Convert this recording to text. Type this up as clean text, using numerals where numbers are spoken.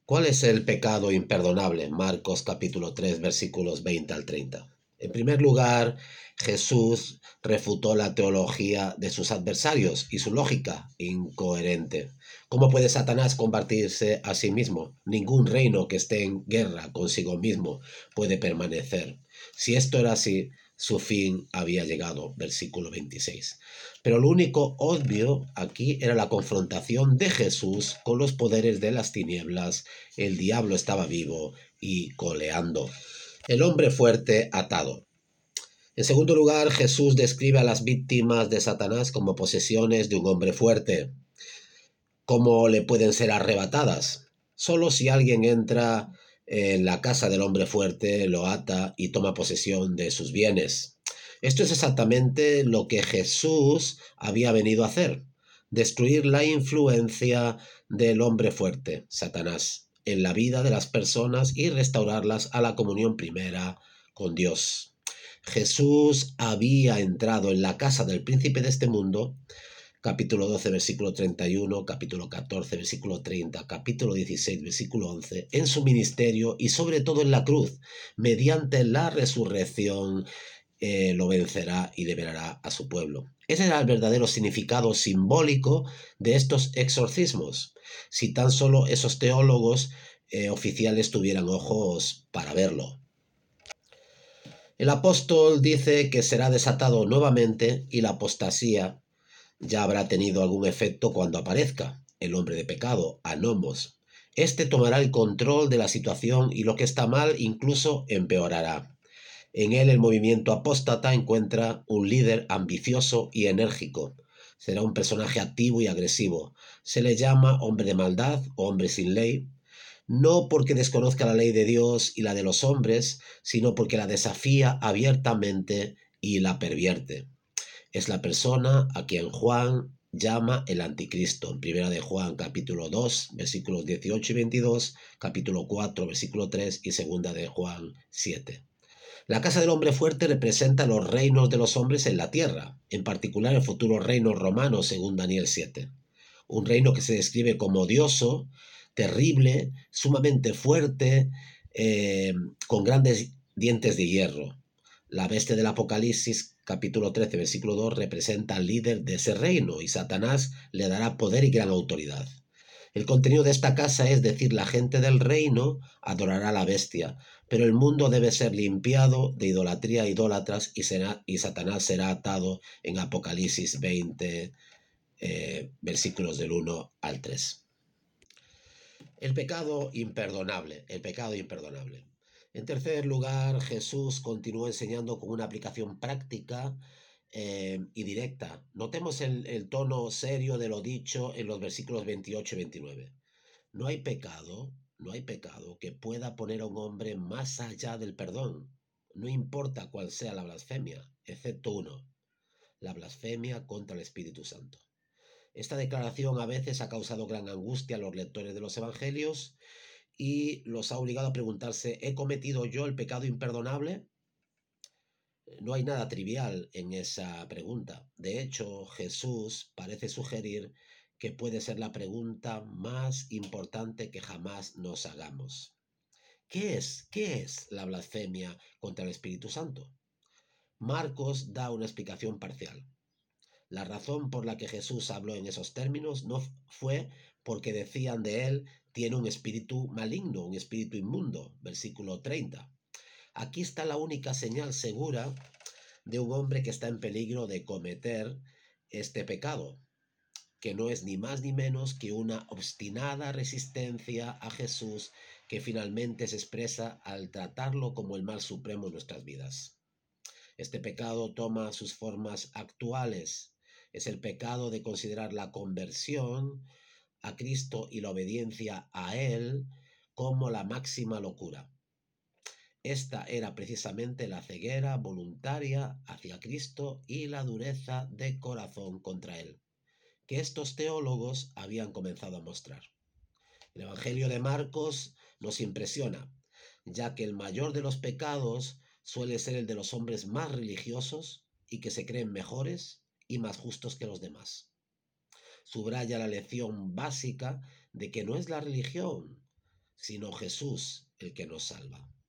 ¿Cuál es el pecado imperdonable? Marcos capítulo 3 versículos 20 al 30. En primer lugar, Jesús refutó la teología de sus adversarios y su lógica incoherente. ¿Cómo puede Satanás combatirse a sí mismo? Ningún reino que esté en guerra consigo mismo puede permanecer. Si esto era así, su fin había llegado, versículo 26. Pero lo único obvio aquí era la confrontación de Jesús con los poderes de las tinieblas. El diablo estaba vivo y coleando. El hombre fuerte atado. En segundo lugar, Jesús describe a las víctimas de Satanás como posesiones de un hombre fuerte. ¿Cómo le pueden ser arrebatadas? Solo si alguien entra en la casa del hombre fuerte, lo ata y toma posesión de sus bienes. Esto es exactamente lo que Jesús había venido a hacer: destruir la influencia del hombre fuerte, Satanás, en la vida de las personas y restaurarlas a la comunión primera con Dios. Jesús había entrado en la casa del príncipe de este mundo, capítulo 12, versículo 31, capítulo 14, versículo 30, capítulo 16, versículo 11, en su ministerio y sobre todo en la cruz. Mediante la resurrección lo vencerá y liberará a su pueblo. Ese era el verdadero significado simbólico de estos exorcismos. Si tan solo esos teólogos oficiales tuvieran ojos para verlo. El apóstol dice que será desatado nuevamente y la apostasía ya habrá tenido algún efecto cuando aparezca el hombre de pecado, Anomos. Este tomará el control de la situación y lo que está mal incluso empeorará. En él el movimiento apóstata encuentra un líder ambicioso y enérgico. Será un personaje activo y agresivo. Se le llama hombre de maldad o hombre sin ley, no porque desconozca la ley de Dios y la de los hombres, sino porque la desafía abiertamente y la pervierte. Es la persona a quien Juan llama el anticristo. En primera de Juan capítulo 2 versículos 18 y 22, capítulo 4 versículo 3 y segunda de Juan 7. La casa del hombre fuerte representa los reinos de los hombres en la tierra, en particular el futuro reino romano según Daniel 7. Un reino que se describe como odioso, terrible, sumamente fuerte, con grandes dientes de hierro. La bestia del Apocalipsis, capítulo 13, versículo 2, representa al líder de ese reino y Satanás le dará poder y gran autoridad. El contenido de esta casa es decir, la gente del reino adorará a la bestia, pero el mundo debe ser limpiado de idolatría a idólatras y Satanás será atado en Apocalipsis 20, versículos del 1 al 3. El pecado imperdonable, el pecado imperdonable. En tercer lugar, Jesús continuó enseñando con una aplicación práctica y directa. Notemos el tono serio de lo dicho en los versículos 28 y 29. No hay pecado, no hay pecado que pueda poner a un hombre más allá del perdón, no importa cuál sea la blasfemia, excepto uno: la blasfemia contra el Espíritu Santo. Esta declaración a veces ha causado gran angustia a los lectores de los evangelios y los ha obligado a preguntarse: ¿he cometido yo el pecado imperdonable? No hay nada trivial en esa pregunta. De hecho, Jesús parece sugerir que puede ser la pregunta más importante que jamás nos hagamos. ¿Qué es la blasfemia contra el Espíritu Santo? Marcos da una explicación parcial. La razón por la que Jesús habló en esos términos no fue porque decían de él: tiene un espíritu maligno, un espíritu inmundo, versículo 30. Aquí está la única señal segura de un hombre que está en peligro de cometer este pecado, que no es ni más ni menos que una obstinada resistencia a Jesús que finalmente se expresa al tratarlo como el mal supremo en nuestras vidas. Este pecado toma sus formas actuales. Es el pecado de considerar la conversión a Cristo y la obediencia a Él como la máxima locura. Esta era precisamente la ceguera voluntaria hacia Cristo y la dureza de corazón contra Él, que estos teólogos habían comenzado a mostrar. El Evangelio de Marcos nos impresiona, ya que el mayor de los pecados suele ser el de los hombres más religiosos y que se creen mejores y más justos que los demás. Subraya la lección básica de que no es la religión, sino Jesús el que nos salva.